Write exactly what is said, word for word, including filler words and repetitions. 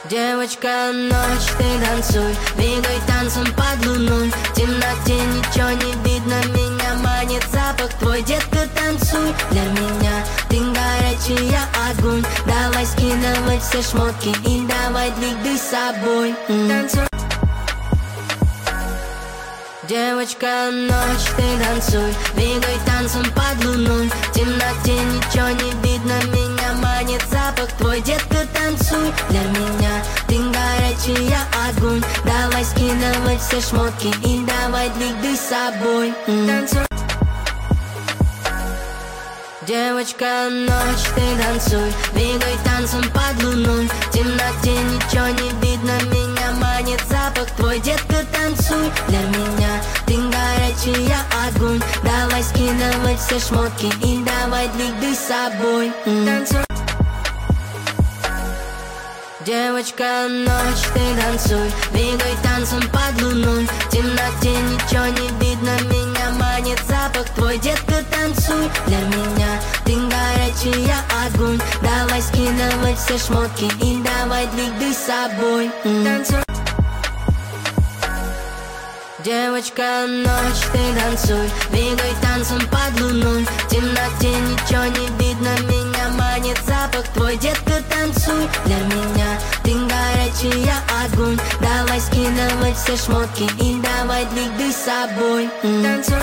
Девочка, ночь, ты танцуй, двигай танцем под луной. В темноте ничего не видно, меня манит запах твой. Детка, танцуй, для меня ты горячий, я огонь. Давай скидывай все шмотки и давай двигай с собой. Танцуй. Девочка, ночь, ты танцуй, двигай танцем под луной. В темноте ничего не видно, меня манит запах твой. Детка, танцуй, для меня ты горячий, я огонь. Давай скидывай все шмотки и давай двигай с собой. Танцуй. Девочка, ночь, ты танцуй, двигай танцем под луной. В темноте ничего не видно, меня манит запах твой. Детка, танцуй, для меня ты горячий, я огонь. Давай скидывай все шмотки и давай двигай с собой. Танцуй. Девочка, ночь, ты танцуй, двигай танцем под луной. В темноте ничего не видно, меня манит запах твой. Детка, танцуй, для меня ты горячий, я огонь. Давай скидывай все шмотки и давай двигай с собой. Танцуй. Девочка, ночь, ты танцуй, двигай танцем под луной. В темноте ничего не видно, меня манит запах твой. Детка, танцуй, для меня ты горячий, я огонь. Давай скидывай все шмотки и давай двигай с собой. Танцуй.